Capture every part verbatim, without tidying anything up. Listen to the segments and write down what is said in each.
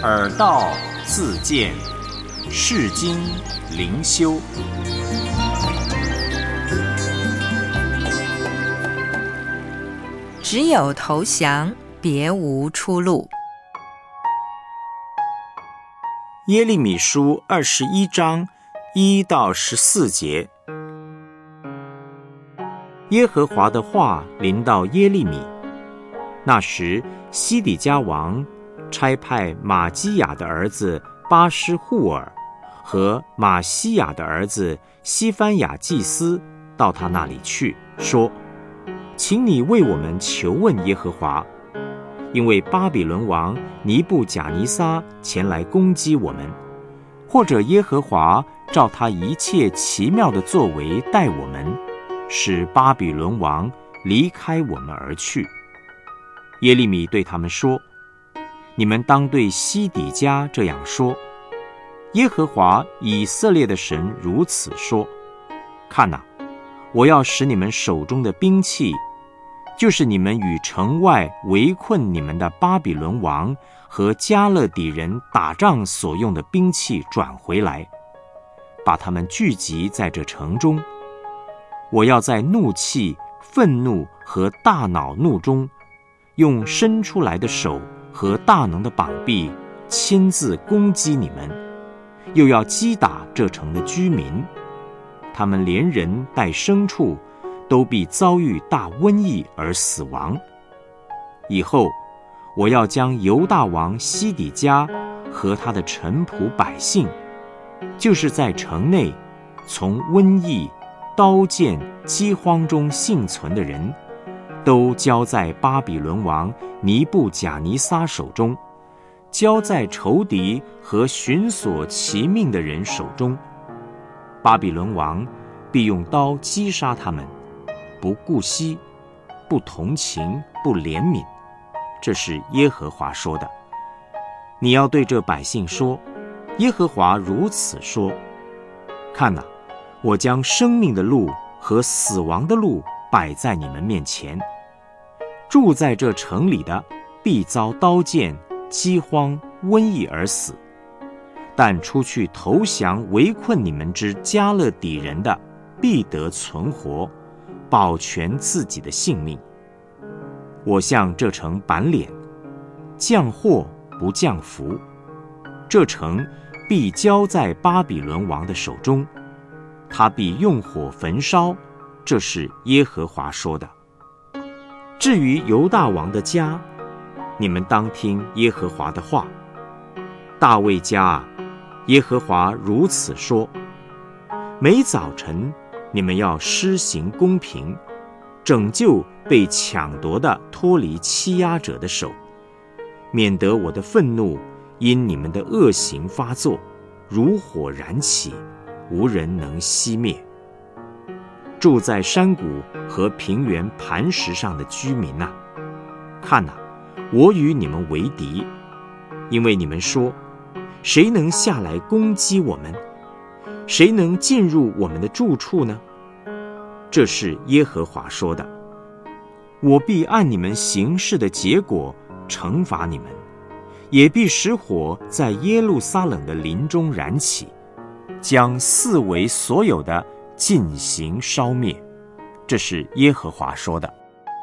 耳道自见，世经灵修。 只有投降，别无出路。 耶利米书二十一章一到十四节，耶和华的话临到耶利米。那时，西底家王差派马基雅的儿子巴施户尔和马西亚的儿子西番雅祭司到他那里去，说：请你为我们求问耶和华，因为巴比伦王尼布甲尼撒前来攻击我们，或者耶和华照他一切奇妙的作为待我们，使巴比伦王离开我们而去。耶利米对他们说：你们当对西底家这样说，耶和华以色列的神如此说：看哪，我要使你们手中的兵器，就是你们与城外围困你们的巴比伦王和加勒底人打仗所用的兵器转回来，把他们聚集在这城中。我要在怒气、愤怒和大恼怒中，用伸出来的手和大能的膀臂亲自攻击你们，又要击打这城的居民，他们连人带牲畜都必遭遇大瘟疫而死亡。以后我要将犹大王西底家和他的臣仆百姓，就是在城内从瘟疫、刀剑、饥荒中幸存的人，都交在巴比伦王尼布甲尼撒手中，交在仇敌和寻索其命的人手中。巴比伦王必用刀击杀他们，不顾惜，不同情，不怜悯。这是耶和华说的。你要对这百姓说：耶和华如此说，看哪，我将生命的路和死亡的路摆在你们面前，住在这城里的必遭刀剑、饥荒、瘟疫而死，但出去投降围困你们之加勒底人的，必得存活，保全自己的性命。我向这城板脸，降祸不降福，这城必交在巴比伦王的手中，他必用火焚烧。这是耶和华说的。至于犹大王的家，你们当听耶和华的话。大卫家啊，耶和华如此说：每早晨你们要施行公平，拯救被抢夺的脱离欺压者的手，免得我的愤怒因你们的恶行发作，如火燃起，无人能熄灭。住在山谷和平原磐石上的居民啊，看哪，我与你们为敌，因为你们说：谁能下来攻击我们？谁能进入我们的住处呢？这是耶和华说的。我必按你们行事的结果惩罚你们，也必使火在耶路撒冷的林中燃起，将四围所有的进行烧灭。这是耶和华说的。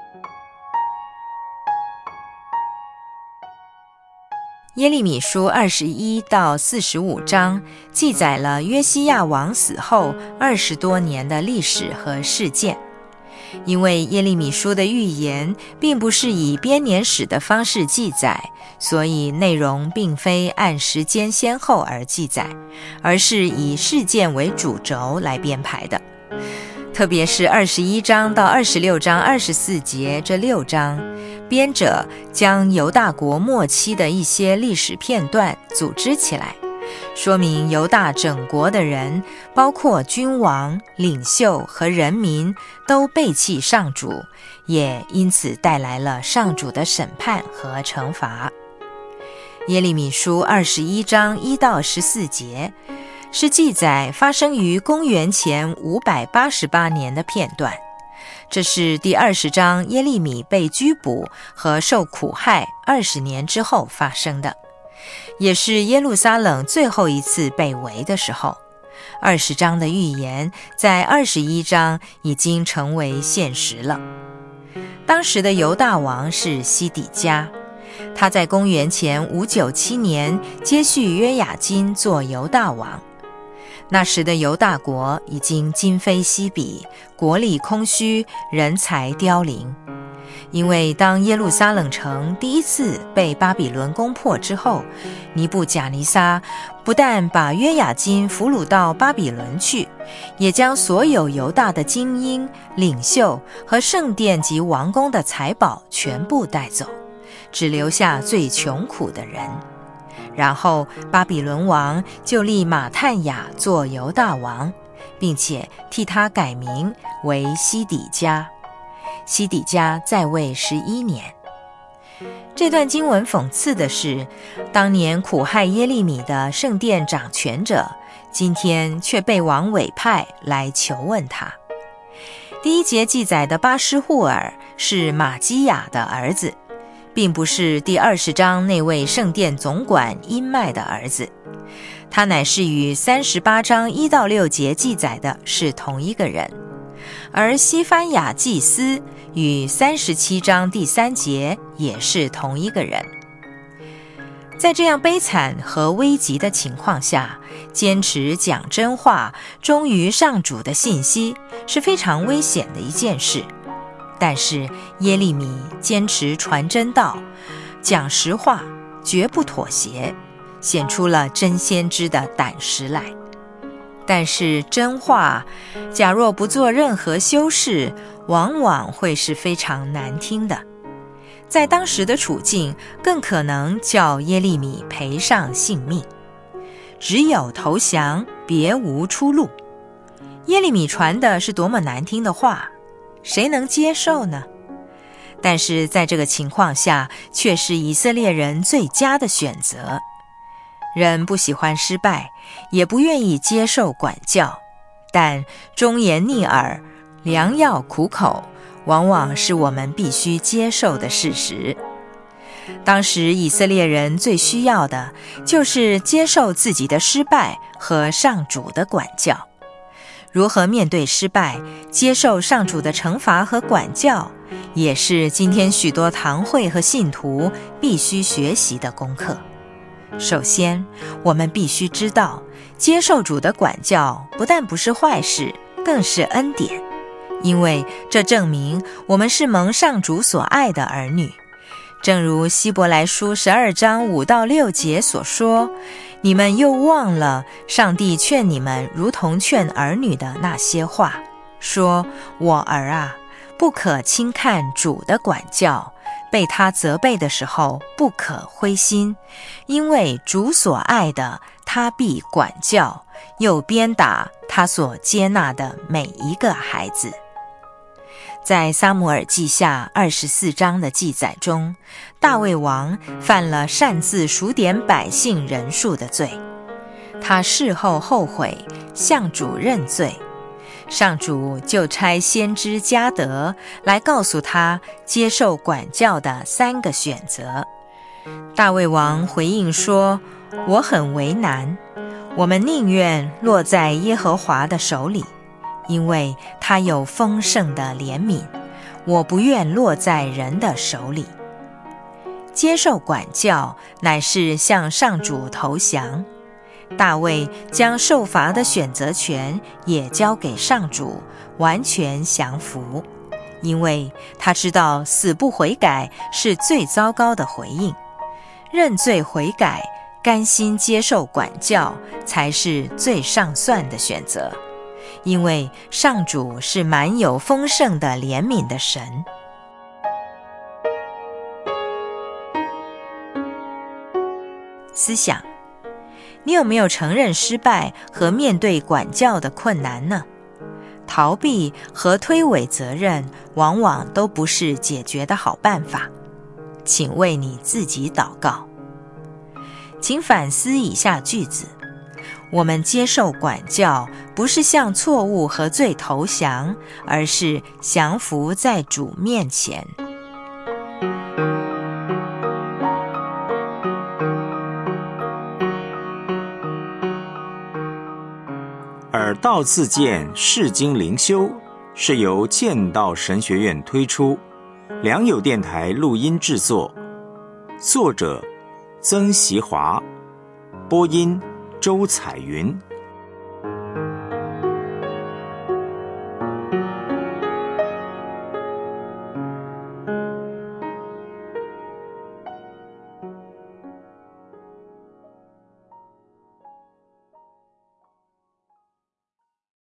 耶利米书二十一到四十五章记载了约西亚王死后二十多年的历史和事件。因为耶利米书的预言并不是以编年史的方式记载，所以内容并非按时间先后而记载，而是以事件为主轴来编排的。特别是二十一章到二十六章二十四节这六章，编者将犹大国末期的一些历史片段组织起来，说明犹大整国的人，包括君王、领袖和人民，都背弃上主，也因此带来了上主的审判和惩罚。耶利米书二十一章一到十四节是记载发生于公元前五百八十八年的片段，这是第二十章耶利米被拘捕和受苦害二十年之后发生的。 也是耶路撒冷最后一次被围的时候。二十章的预言在二十一章已经成为现实了。当时的犹大王是西底家，他在公元前五九七年接续约雅斤做犹大王。那时的犹大国已经今非昔比，国力空虚，人才凋零。因为当耶路撒冷城第一次被巴比伦攻破之后，尼布甲尼撒不但把约雅斤俘虏到巴比伦去，也将所有犹大的精英、领袖和圣殿及王宫的财宝全部带走，只留下最穷苦的人。然后巴比伦王就立马探雅做犹大王，并且替他改名为西底家。西底家在位十一年。这段经文讽刺的是，当年苦害耶利米的圣殿掌权者，今天却被王委派来求问他。第一节记载的巴施户尔是玛基亚的儿子，并不是第二十章那位圣殿总管音麦的儿子，他乃是与三十八章一到六节记载的是同一个人。而西番雅祭司与三十七章第三节也是同一个人。在这样悲惨和危急的情况下，坚持讲真话、忠于上主的信息是非常危险的一件事。但是耶利米坚持传真道，讲实话，绝不妥协，显出了真先知的胆识来。但是真话假若不做任何修饰，往往会是非常难听的。在当时的处境，更可能叫耶利米赔上性命。只有投降，别无出路。耶利米传的是多么难听的话，谁能接受呢？但是在这个情况下，却是以色列人最佳的选择。人不喜欢失败，也不愿意接受管教，但忠言逆耳、良药苦口，往往是我们必须接受的事实。当时以色列人最需要的，就是接受自己的失败和上主的管教。如何面对失败，接受上主的惩罚和管教，也是今天许多堂会和信徒必须学习的功课。首先，我们必须知道，接受主的管教不但不是坏事，更是恩典，因为这证明我们是蒙上主所爱的儿女。正如希伯来书十二章五到六节所说，你们又忘了上帝劝你们如同劝儿女的那些话，说：我儿啊，不可轻看主的管教，被他责备的时候不可灰心，因为主所爱的，他必管教，又鞭打他所接纳的每一个孩子。在撒母耳记下二十四章的记载中，大卫王犯了擅自数点百姓人数的罪，他事后后悔，向主认罪，上主就差先知迦得来告诉他接受管教的三个选择。大卫王回应说：我很为难，我们宁愿落在耶和华的手里，因为他有丰盛的怜悯，我不愿落在人的手里。接受管教乃是向上主投降。大卫将受罚的选择权也交给上主，完全降服，因为他知道死不悔改是最糟糕的回应，认罪悔改，甘心接受管教才是最上算的选择，因为上主是满有丰盛的怜悯的神。思想，你有没有承认失败和面对管教的困难呢？逃避和推诿责任往往都不是解决的好办法。请为你自己祷告。请反思以下句子：我们接受管教，不是向错误和罪投降，而是降服在主面前。 耳道自荐释经灵修是由剑道神学院推出，良友电台录音制作，作者曾习华，播音周彩云。